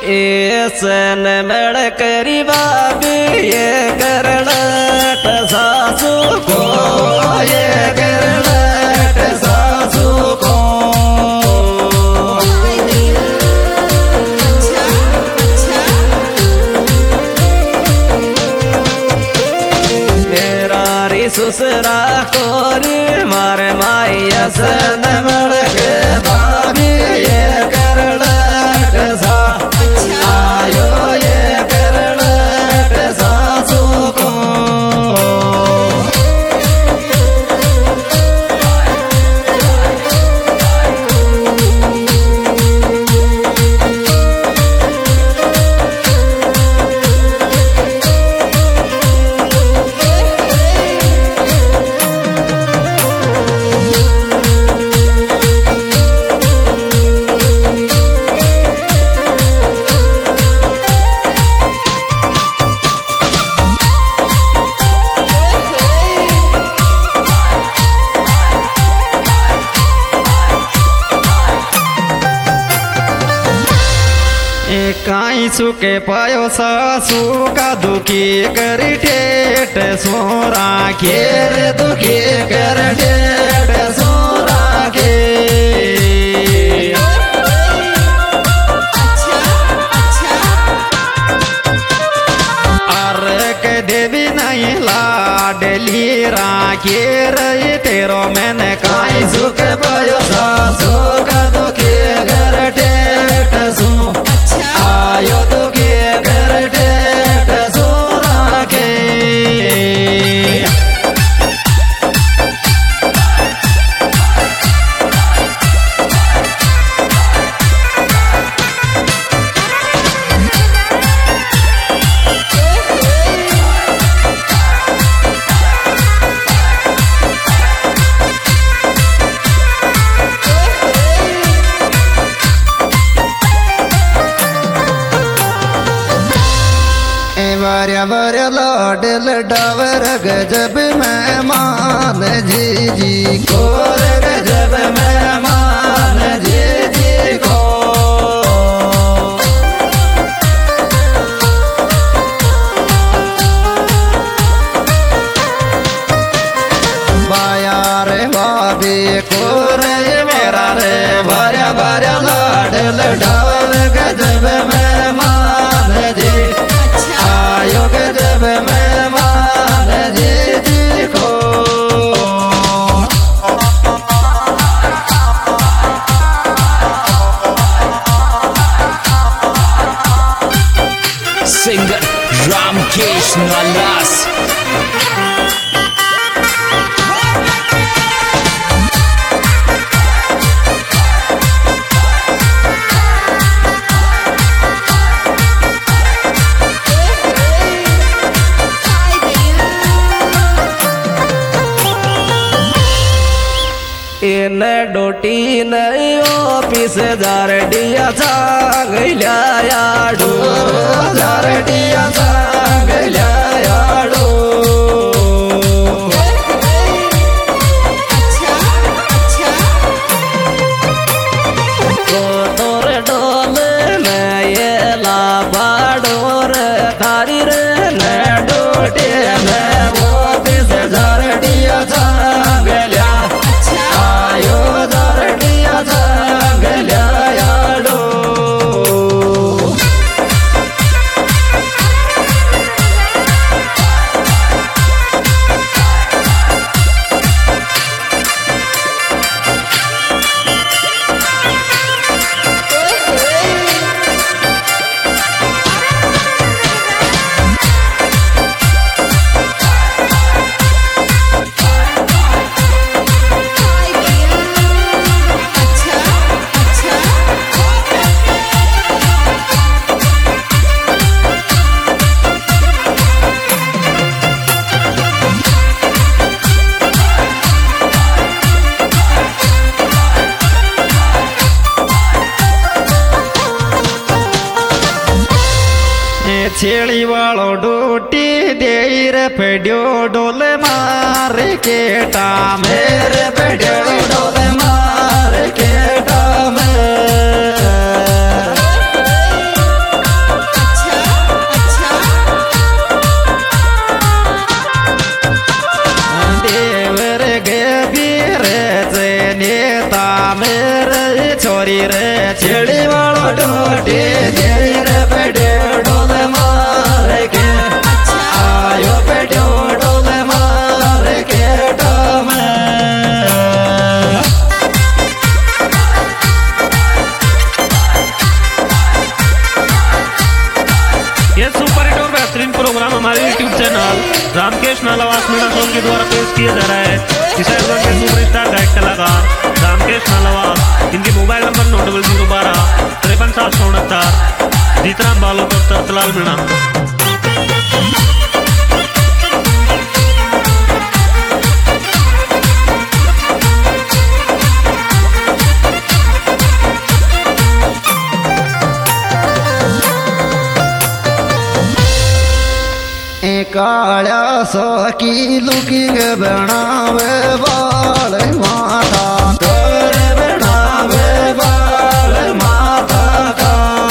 ऐसन मड़ करी बाबी ये करलट सासू को ये करलट सासू को मेरा री ससुरा कोरी मारे माया सन मड़ के बाबी ये करलट सा आयो ये करलट सासू को काई सुके पायो सासू का दुखी कर ठेठ सोरा खेर दुखी कर ठेठ सोरा के के देवी नहीं लाडली राखी रही तेरो मैंने काई सुख पायो सासू का दुखी कर ठेठ सो आयो दुखी कर ठेठ सोरा के वर्या वर्या लाडल डावर गजब मेहमान जी जी को गजब मेहमान जी जी को बाया रे बाबी को रे मेरा रे वर्या वर्या लाडल डावर गजब मेहमान जी आयो गजब मेहमान जी जी को सिंगर रामकेश नलास इन डोटी नहीं ऑफिस झारडिया सांगल्या याडू झारडिया सांगल्या याडू कोटोर डोल में ये लाबाडोर थारी रे न डोटी में ऑफिस झारडिया सांगल्या आयो झारडिया सांगल्या याडू छेड़ी वालो डोटी देर पेड्यो डोले मार केटा मेरे पेड्यो डोले मार केटा में रामकेश नालावास मीणा सॉन्ग के द्वारा पेश किया जा रहा है किशोरगंज के सुपरस्टार गायक कलाकार रामकेश नालावास। इनके मोबाइल नंबर 9012 53 जीतराम बालों को तलाल मीणा। काळ्या सखी लुकिंग बनावे बाल माता कर बनावे बाल माता का।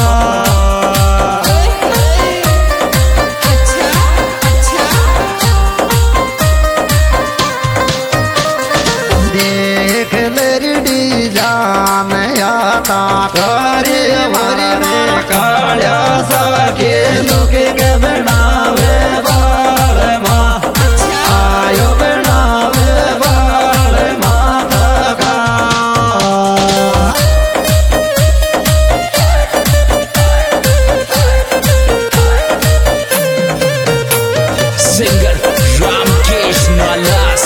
देख लरडी जान आता करे मारे काळ्या सखी लुकिंग बनावे Singer Ramkesh Nalas.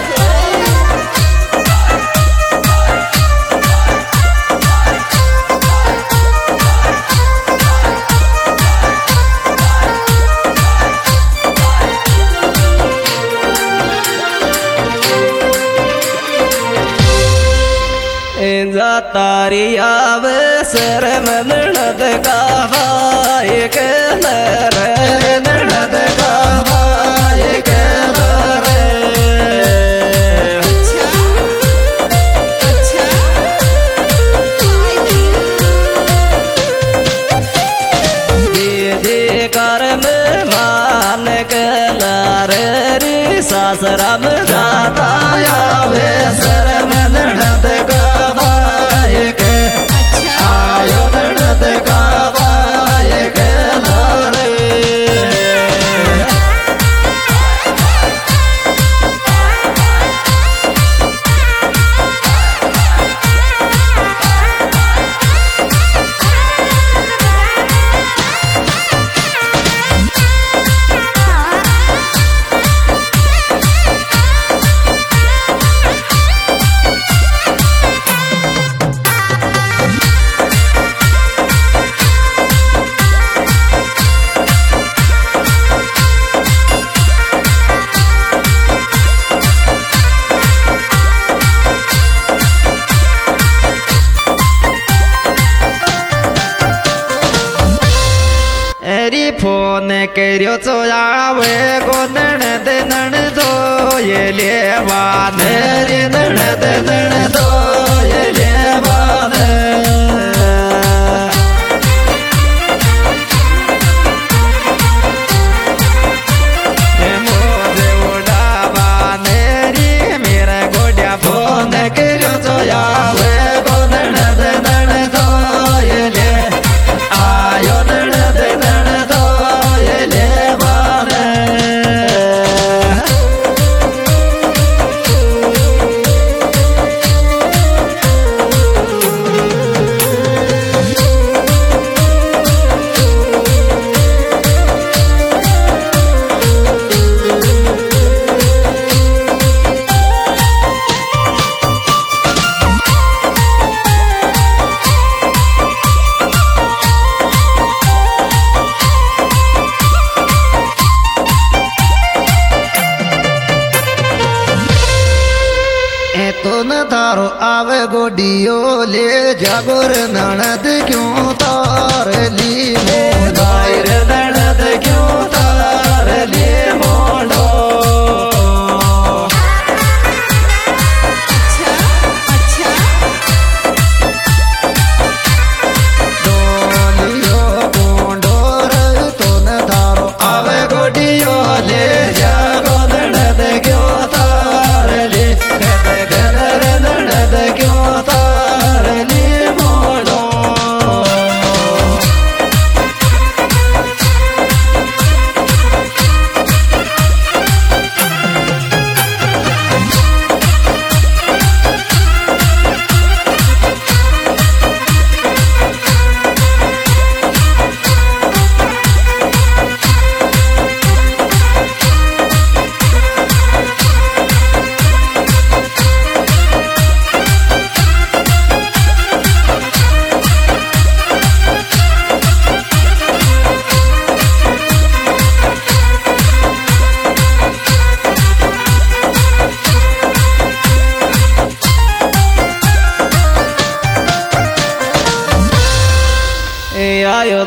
तारी आवे सर ननद गावा एक नरे ननद गावा एक नरे। दीदी कर्म मान कलारे री सासराम जाता आवे सर ननद गावा आयो ननद गावा एक नरे। फोन करो तो आवे गो ननद ननदो ये लेवान रे ननद ननदो ये लेवान। मोजे उड़ावा री मेरा गोडिया फोन करो तो आवे गो ननद ननदो ये ले आयो ननद ननदो तारो आवे गोडियो ले जागोर ननद क्यों तार ली मोदायर ननद क्यों तार ली मोड़ो। डोलियो गोंडोर तो न तारो आवे गोडियो ले जागो ननद क्यों तार ली क्यों तार ली मोड़ो।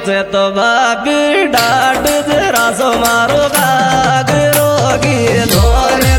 से तो भाभी डाट जरा सो मारो गागरो की धोरे